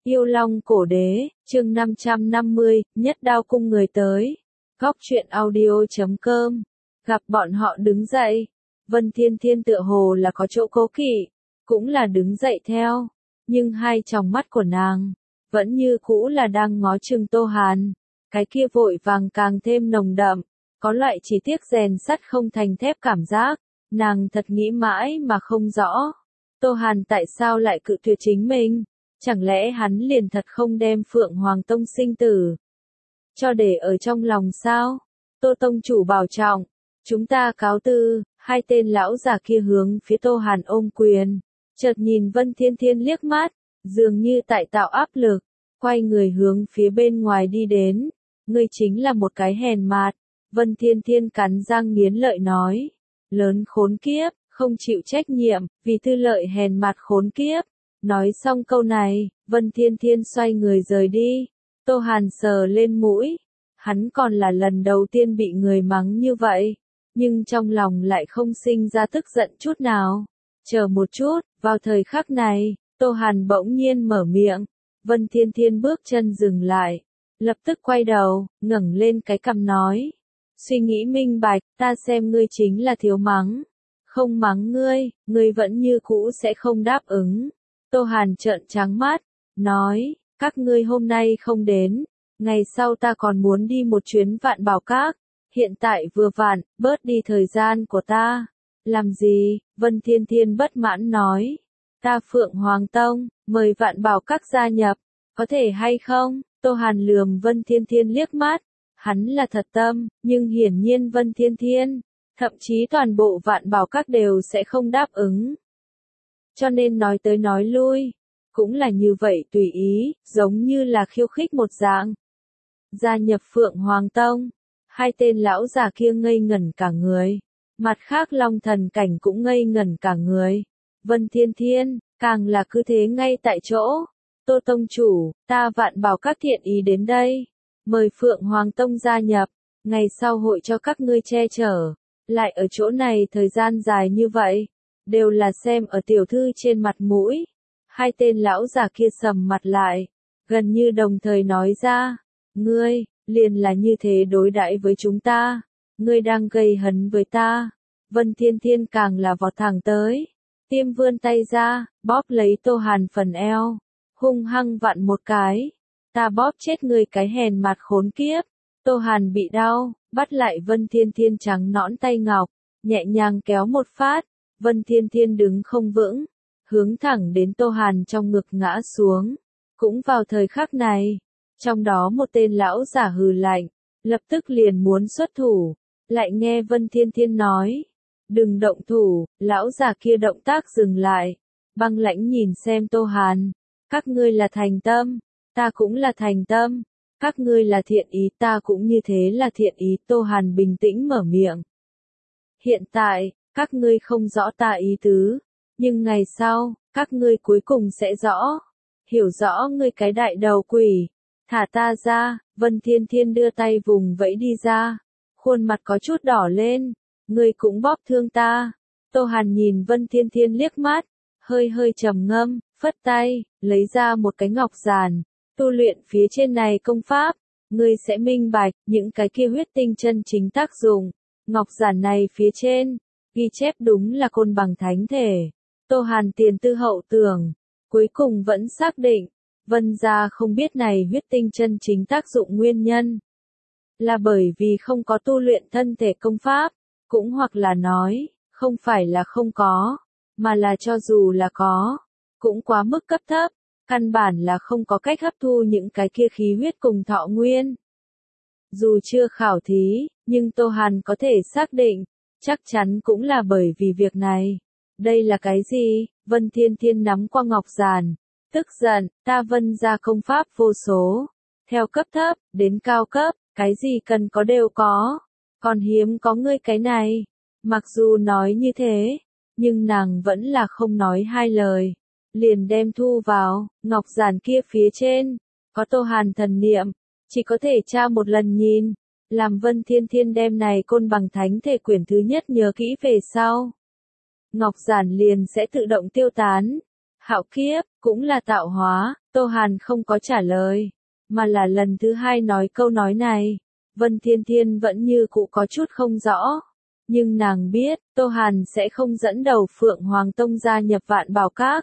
Yêu Long Cổ Đế, chương 550, nhất đao cung người tới. Góc truyện audio.com. Gặp bọn họ đứng dậy. Vân Thiên Thiên tựa hồ là có chỗ cố kỵ, cũng là đứng dậy theo. Nhưng hai tròng mắt của nàng, vẫn như cũ là đang ngó chừng Tô Hàn. Cái kia vội vàng càng thêm nồng đậm, có loại chỉ tiếc rèn sắt không thành thép cảm giác. Nàng thật nghĩ mãi mà không rõ. Tô Hàn tại sao lại cự tuyệt chính mình? Chẳng lẽ hắn liền thật không đem Phượng Hoàng Tông sinh tử cho để ở trong lòng sao? Tô Tông chủ bảo trọng, chúng ta cáo từ. Hai tên lão già kia hướng phía Tô Hàn ôm quyền, chợt nhìn Vân Thiên Thiên liếc mắt, dường như tại tạo áp lực, quay người hướng phía bên ngoài đi đến. Ngươi chính là một cái hèn mạt. Vân Thiên Thiên cắn răng nghiến lợi nói, lớn khốn kiếp, không chịu trách nhiệm, vì tư lợi hèn mạt khốn kiếp. Nói xong câu này, Vân Thiên Thiên xoay người rời đi. Tô Hàn sờ lên mũi, hắn còn là lần đầu tiên bị người mắng như vậy, nhưng trong lòng lại không sinh ra tức giận chút nào. Chờ một chút, vào thời khắc này, Tô Hàn bỗng nhiên mở miệng. Vân Thiên Thiên bước chân dừng lại, lập tức quay đầu, ngẩng lên cái cằm nói, suy nghĩ minh bạch, ta xem ngươi chính là thiếu mắng. Không mắng ngươi vẫn như cũ sẽ không đáp ứng. Tô Hàn trợn trắng mắt, nói, các ngươi hôm nay không đến, ngày sau ta còn muốn đi một chuyến Vạn Bảo Các, hiện tại vừa vặn, bớt đi thời gian của ta. Làm gì? Vân Thiên Thiên bất mãn nói, ta Phượng Hoàng Tông, mời Vạn Bảo Các gia nhập, có thể hay không? Tô Hàn lườm Vân Thiên Thiên liếc mắt, hắn là thật tâm, nhưng hiển nhiên Vân Thiên Thiên, thậm chí toàn bộ Vạn Bảo Các đều sẽ không đáp ứng. Cho nên nói tới nói lui, cũng là như vậy tùy ý, giống như là khiêu khích một dạng. Gia nhập Phượng Hoàng Tông, hai tên lão già kia ngây ngẩn cả người, mặt khác Long Thần Cảnh cũng ngây ngẩn cả người. Vân Thiên Thiên, càng là cứ thế ngay tại chỗ. Tô Tông chủ, ta Vạn Bảo Các thiện ý đến đây, mời Phượng Hoàng Tông gia nhập, ngày sau hội cho các ngươi che chở, lại ở chỗ này thời gian dài như vậy. Đều là xem ở tiểu thư trên mặt mũi. Hai tên lão già kia sầm mặt lại, gần như đồng thời nói ra, ngươi, liền là như thế đối đãi với chúng ta, ngươi đang gây hấn với ta. Vân Thiên Thiên càng là vọt thẳng tới, tiêm vươn tay ra, bóp lấy Tô Hàn phần eo, hung hăng vặn một cái, ta bóp chết ngươi cái hèn mặt khốn kiếp. Tô Hàn bị đau, bắt lại Vân Thiên Thiên trắng nõn tay ngọc, nhẹ nhàng kéo một phát. Vân Thiên Thiên đứng không vững, hướng thẳng đến Tô Hàn trong ngực ngã xuống. Cũng vào thời khắc này, trong đó một tên lão giả hừ lạnh, lập tức liền muốn xuất thủ, lại nghe Vân Thiên Thiên nói, đừng động thủ. Lão giả kia động tác dừng lại, băng lãnh nhìn xem Tô Hàn, các ngươi là thành tâm, ta cũng là thành tâm, các ngươi là thiện ý, ta cũng như thế là thiện ý. Tô Hàn bình tĩnh mở miệng, hiện tại, các ngươi không rõ ta ý tứ, nhưng ngày sau, các ngươi cuối cùng sẽ rõ. Hiểu rõ ngươi cái đại đầu quỷ, thả ta ra. Vân Thiên Thiên đưa tay vùng vẫy đi ra, khuôn mặt có chút đỏ lên, ngươi cũng bóp thương ta. Tô Hàn nhìn Vân Thiên Thiên liếc mắt, hơi hơi trầm ngâm, phất tay, lấy ra một cái ngọc giản, tu luyện phía trên này công pháp, ngươi sẽ minh bạch những cái kia huyết tinh chân chính tác dụng. Ngọc giản này phía trên ghi chép đúng là côn bằng thánh thể. Tô Hàn tiền tư hậu tưởng, cuối cùng vẫn xác định, Vân gia không biết này huyết tinh chân chính tác dụng nguyên nhân. Là bởi vì không có tu luyện thân thể công pháp, cũng hoặc là nói, không phải là không có, mà là cho dù là có, cũng quá mức cấp thấp, căn bản là không có cách hấp thu những cái kia khí huyết cùng thọ nguyên. Dù chưa khảo thí, nhưng Tô Hàn có thể xác định, chắc chắn cũng là bởi vì việc này. Đây là cái gì? Vân Thiên Thiên nắm qua ngọc giản, tức giận, ta Vân gia công pháp vô số, theo cấp thấp, đến cao cấp, cái gì cần có đều có, còn hiếm có ngươi cái này. Mặc dù nói như thế, nhưng nàng vẫn là không nói hai lời, liền đem thu vào. Ngọc giản kia phía trên, có Tô Hàn thần niệm, chỉ có thể tra một lần nhìn. Làm Vân Thiên Thiên đem này côn bằng thánh thể quyển thứ nhất nhớ kỹ về sau, ngọc giản liền sẽ tự động tiêu tán. Hạo kiếp, cũng là tạo hóa, Tô Hàn không có trả lời, mà là lần thứ hai nói câu nói này. Vân Thiên Thiên vẫn như cũ có chút không rõ, nhưng nàng biết, Tô Hàn sẽ không dẫn đầu Phượng Hoàng Tông gia nhập Vạn Bảo Các.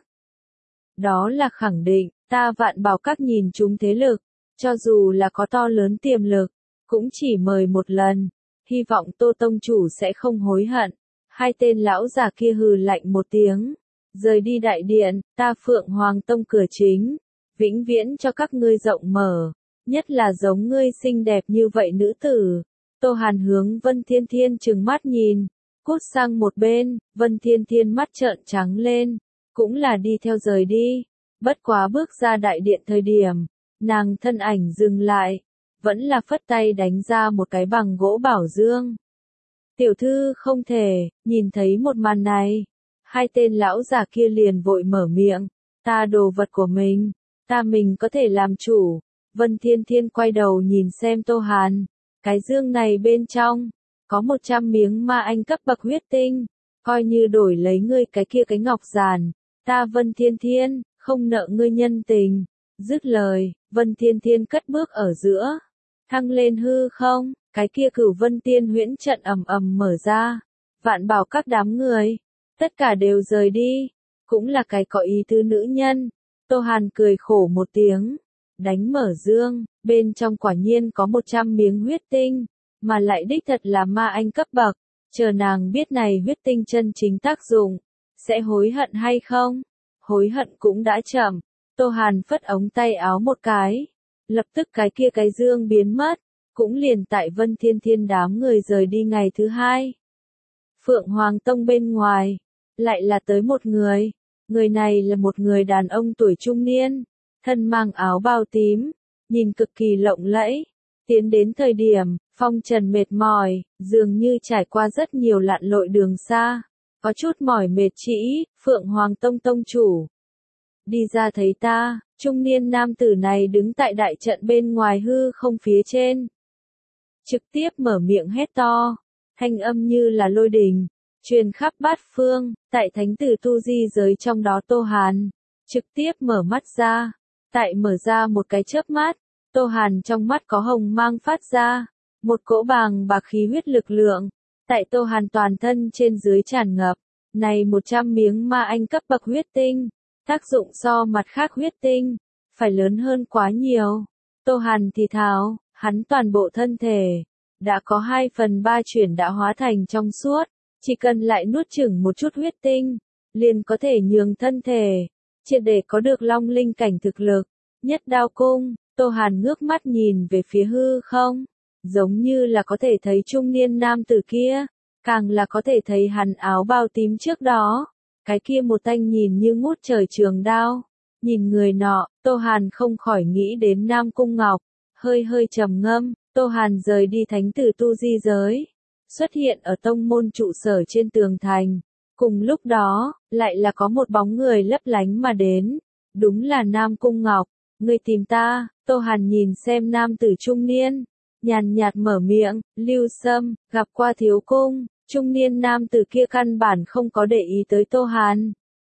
Đó là khẳng định, ta Vạn Bảo Các nhìn chúng thế lực, cho dù là có to lớn tiềm lực, cũng chỉ mời một lần, hy vọng Tô Tông chủ sẽ không hối hận. Hai tên lão già kia hừ lạnh một tiếng, rời đi đại điện, ta Phượng Hoàng Tông cửa chính, vĩnh viễn cho các ngươi rộng mở, nhất là giống ngươi xinh đẹp như vậy nữ tử. Tô Hàn hướng Vân Thiên Thiên trừng mắt nhìn, cút sang một bên, Vân Thiên Thiên mắt trợn trắng lên, cũng là đi theo rời đi. Bất quá bước ra đại điện thời điểm, nàng thân ảnh dừng lại, vẫn là phất tay đánh ra một cái bằng gỗ bảo dương. Tiểu thư không thể, nhìn thấy một màn này, hai tên lão già kia liền vội mở miệng, ta đồ vật của mình, ta mình có thể làm chủ. Vân Thiên Thiên quay đầu nhìn xem Tô Hàn, cái dương này bên trong, có 100 miếng ma anh cấp bậc huyết tinh, coi như đổi lấy ngươi cái kia cái ngọc giản, ta Vân Thiên Thiên, không nợ ngươi nhân tình. Dứt lời, Vân Thiên Thiên cất bước ở giữa, thăng lên hư không, cái kia Cửu Vân Tiên huyễn trận ầm ầm mở ra, Vạn Bảo Các đám người, tất cả đều rời đi, cũng là cái có ý tứ nữ nhân. Tô Hàn cười khổ một tiếng, đánh mở dương, bên trong quả nhiên có 100 miếng huyết tinh, mà lại đích thật là ma anh cấp bậc, chờ nàng biết này huyết tinh chân chính tác dụng, sẽ hối hận hay không? Hối hận cũng đã chậm. Tô Hàn phất ống tay áo một cái, lập tức cái kia cái dương biến mất, cũng liền tại Vân Thiên Thiên đám người rời đi ngày thứ hai. Phượng Hoàng Tông bên ngoài, lại là tới một người này là một người đàn ông tuổi trung niên, thân mang áo bào tím, nhìn cực kỳ lộng lẫy, tiến đến thời điểm, phong trần mệt mỏi, dường như trải qua rất nhiều lặn lội đường xa, có chút mỏi mệt chỉ, Phượng Hoàng Tông tông chủ. Đi ra thấy ta, trung niên nam tử này đứng tại đại trận bên ngoài hư không phía trên. Trực tiếp mở miệng hét to, thanh âm như là lôi đình, truyền khắp bát phương, tại thánh tử tu di giới trong đó Tô Hàn, trực tiếp mở mắt ra, tại mở ra một cái chớp mắt, Tô Hàn trong mắt có hồng mang phát ra, một cỗ bàng bạc khí huyết lực lượng, tại Tô Hàn toàn thân trên dưới tràn ngập, này 100 miếng ma anh cấp bậc huyết tinh, tác dụng so mặt khác huyết tinh, phải lớn hơn quá nhiều. Tô Hàn thì thào, hắn toàn bộ thân thể, đã có 2/3 chuyển đã hóa thành trong suốt, chỉ cần lại nuốt chửng một chút huyết tinh, liền có thể nhường thân thể, triệt để có được long linh cảnh thực lực. Nhất đao cung, Tô Hàn ngước mắt nhìn về phía hư không, giống như là có thể thấy trung niên nam tử kia, càng là có thể thấy hắn áo bào tím trước đó, cái kia một thanh nhìn như ngút trời trường đao. Nhìn người nọ, Tô Hàn không khỏi nghĩ đến Nam Cung Ngọc, hơi trầm ngâm. Tô Hàn rời đi thánh tử tu di giới, xuất hiện ở tông môn trụ sở trên tường thành. Cùng lúc đó, lại là có một bóng người lấp lánh mà đến, đúng là Nam Cung Ngọc. Ngươi tìm ta? Tô Hàn nhìn xem nam tử trung niên, nhàn nhạt mở miệng, Lưu Sâm, gặp qua thiếu cung. Trung niên nam tử kia căn bản không có để ý tới Tô Hàn,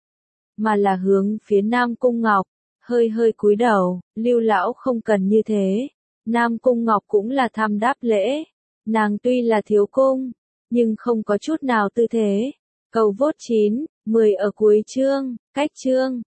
mà là hướng phía Nam Cung Ngọc, hơi cúi đầu. Lưu lão không cần như thế. Nam Cung Ngọc cũng là tham đáp lễ, nàng tuy là thiếu cung, nhưng không có chút nào tư thế. Cầu vote 9, 10 ở cuối chương, cách chương.